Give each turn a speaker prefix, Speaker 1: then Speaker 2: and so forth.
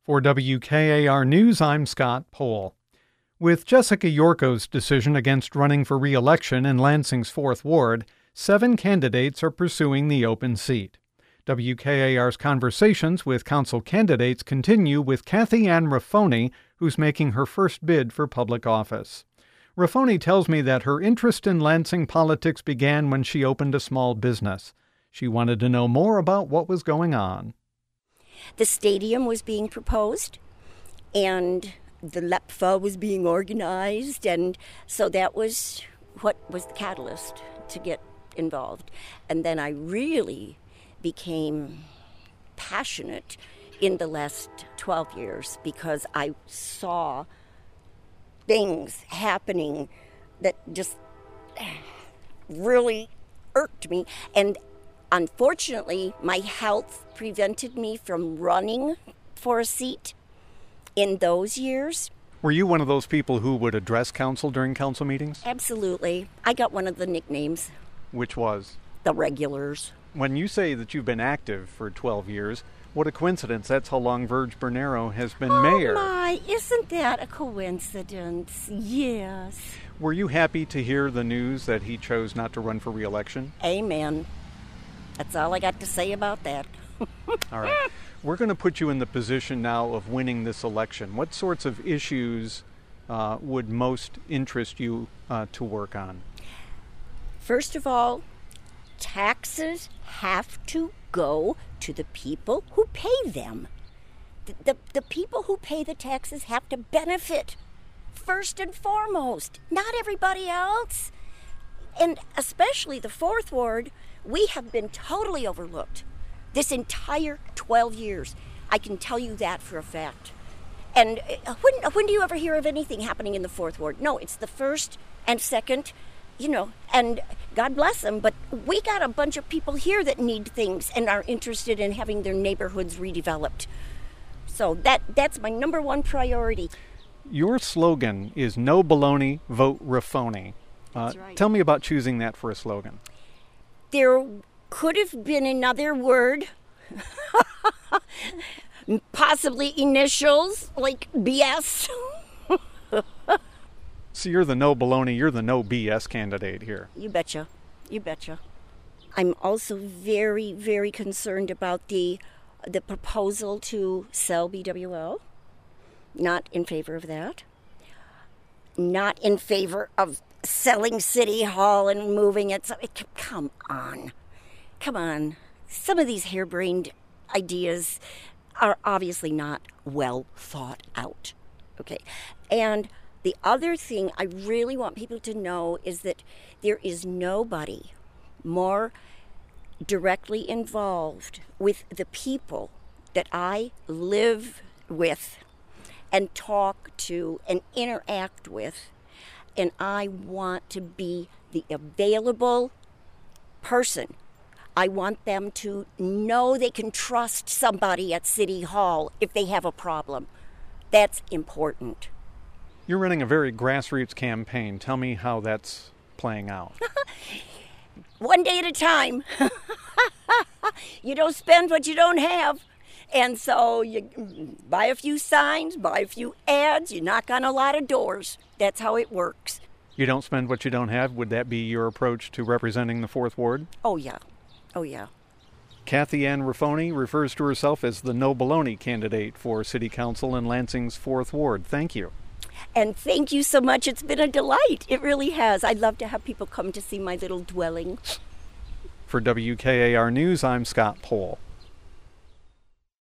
Speaker 1: For WKAR News, I'm Scott Pohl. With Jessica Yorko's decision against running for re-election in Lansing's 4th Ward, 7 candidates are pursuing the open seat. WKAR's conversations with council candidates continue with Kathy Ann Raffoni, who's making her first bid for public office. Raffoni tells me that her interest in Lansing politics began when she opened a small business. She wanted to know more about what was going on.
Speaker 2: The stadium was being proposed, and the LEPFA was being organized, and so that was what was the catalyst to get involved. And then I really became passionate in the last 12 years because I saw things happening that just really irked me. And unfortunately, my health prevented me from running for a seat in those years.
Speaker 1: Were you one of those people who would address council during council meetings?
Speaker 2: Absolutely. I got one of the nicknames.
Speaker 1: Which was?
Speaker 2: The Regulars.
Speaker 1: When you say that you've been active for 12 years, what a coincidence. That's how long Verge Bernero has been mayor.
Speaker 2: Oh my, isn't that a coincidence? Yes.
Speaker 1: Were you happy to hear the news that he chose not to run for re-election?
Speaker 2: Amen. That's all I got to say about that.
Speaker 1: All right. We're going to put you in the position now of winning this election. What sorts of issues would most interest you to work on?
Speaker 2: First of all, taxes have to go to the people who pay them. The people who pay the taxes have to benefit first and foremost, not everybody else. And especially the 4th Ward, we have been totally overlooked this entire 12 years. I can tell you that for a fact. And when do you ever hear of anything happening in the 4th Ward? No, it's the 1st and 2nd, and God bless them, but we got a bunch of people here that need things and are interested in having their neighborhoods redeveloped. So that's my number one priority.
Speaker 1: Your slogan is "No Baloney, Vote Raffoni."
Speaker 2: That's right.
Speaker 1: Tell me about choosing that for a slogan.
Speaker 2: There could have been another word, possibly initials, like BS.
Speaker 1: So you're the no baloney, you're the no BS candidate here.
Speaker 2: You betcha. You betcha. I'm also very, very concerned about the proposal to sell BWL. Not in favor of that. Not in favor of selling City Hall and moving it. Come on. Some of these harebrained ideas are obviously not well thought out. Okay. And the other thing I really want people to know is that there is nobody more directly involved with the people that I live with and talk to and interact with. And I want to be the available person. I want them to know they can trust somebody at City Hall if they have a problem. That's important.
Speaker 1: You're running a very grassroots campaign. Tell me how that's playing out.
Speaker 2: One day at a time. You don't spend what you don't have. And so you buy a few signs, buy a few ads, you knock on a lot of doors. That's how it works.
Speaker 1: You don't spend what you don't have? Would that be your approach to representing the 4th Ward?
Speaker 2: Oh, yeah. Oh, yeah.
Speaker 1: Kathy Ann Raffoni refers to herself as the no baloney candidate for City Council in Lansing's 4th Ward. Thank you.
Speaker 2: And thank you so much. It's been a delight. It really has. I'd love to have people come to see my little dwelling.
Speaker 1: For WKAR News, I'm Scott Pohl.